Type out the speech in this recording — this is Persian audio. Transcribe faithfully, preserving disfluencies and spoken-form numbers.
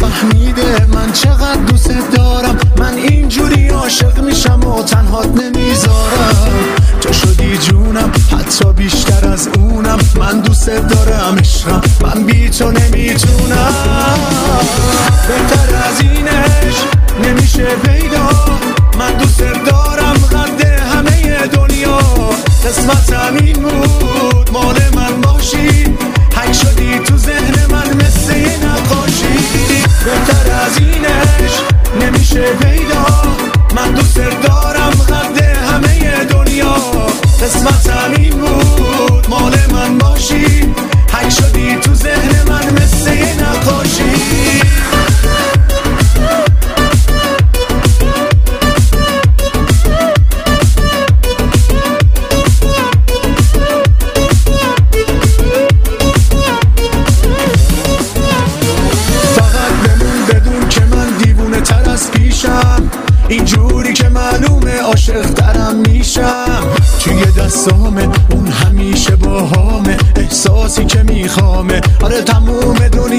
فهمیده من چقدر دوست دارم. من اینجوری عاشق میشم و تنهات نمیذارم. تو شدی جونم حتی بیشتر از اونم. من دوست دارم عشقم، من بی تو نمیتونم. بهتر از اینش نمیشه پیدا. من دوست دارم قد همه دنیا. قسمتم این بود مال من باشی. حک شدی تو ذهن من مثل یه نقاشی. بهتر از اینش نمیشه پیدا. من دوست دارم قد همه دنیا. قسمتم این بود مال من باشی. حک شدی تو ذهن من مثل یه نقاشی. اینجوری که معلومه عاشق درم میشم. توی دستامه اون همیشه باهامه. احساسی که میخوامه آره تموم دنیا